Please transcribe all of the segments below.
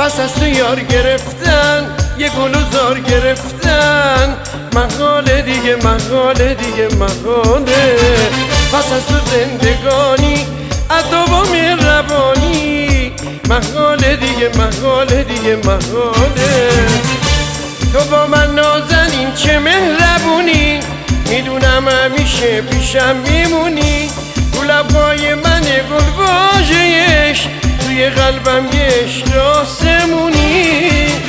پس از تو یار گرفتن یه گل و زار گرفتن، محاله دیگه محاله دیگه محاله. پس از تو زندگانی عطا و مهربانی، محاله دیگه محاله دیگه محاله. تو با من نازنین چه مهربونی، میدونم همیشه پیشم میمونی. تو لبهای من گل واژه‌اش، توی قلبم یه عشق آسمونی.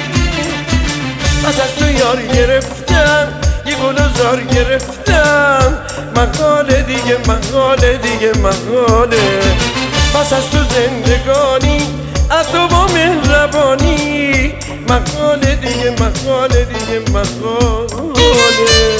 پس از تو یار گرفتم یه گل و زار گرفتم، محاله دیگه محاله دیگه محاله. پس از تو زندگانی عطا و مهربانی، محاله دیگه محاله دیگه محاله.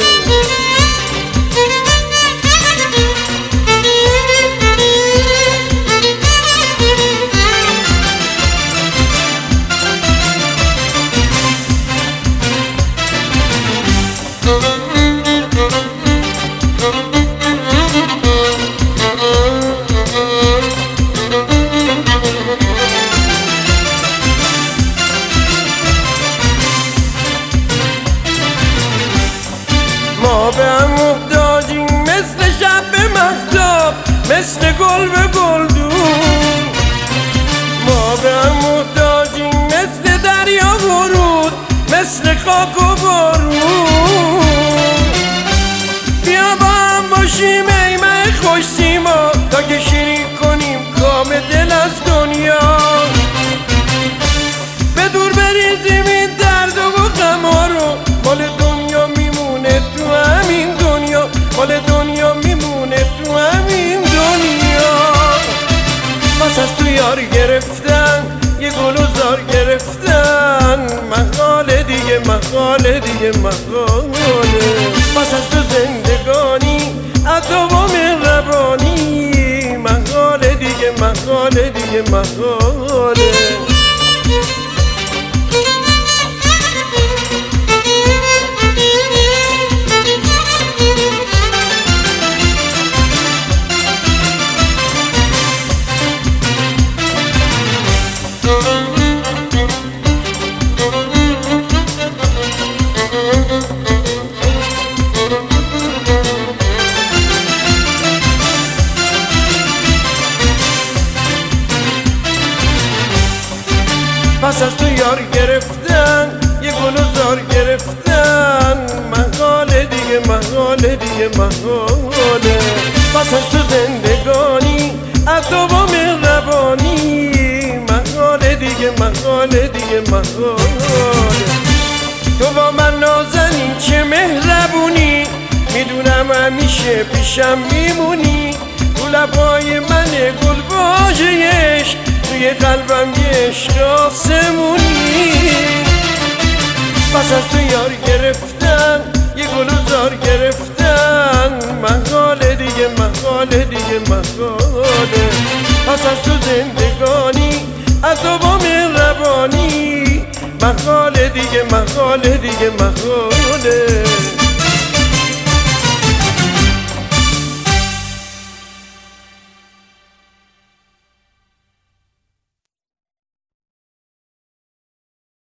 ما به هم محتاجیم مثل شب به مهتاب، مثل گل به گلدون. ما به هم محتاجیم مثل دریا ورود، مثل خاک و بارون. بیا با هم باشیم ای مه خوش سیما، تا که شیرین کنیم کام دل از دنیا. به دور بریزیم این درد و غما رو، مال دنیا میمونه تو همین دنیا، مال دنیا میمونه تو همین دنیا. پس از تو یار گرفتن یه گل و زار گرفتن، محاله دیگه محاله دیگه محاله. پس از تو زندگانی عطا و مهربانی، محاله دیگه محاله دیگه محاله. پس از تو یار گرفتن یه گل و زار گرفتن، محاله دیگه محاله دیگه محاله. پس از تو زندگانی عطا و مهربانی، محاله دیگه محاله دیگه محاله. تو با من نازنین چه مهربونی، میدونم همیشه پیشم میمونی. تو لبهای من گل واژه‌اش، توی قلبم یه عشق آسمونی. پس از تو یار گرفتن یه گل و زار گرفتن، محاله دیگه محاله دیگه محاله. پس از تو زندگانی عطا و مهربانی، محاله دیگه محاله دیگه محاله.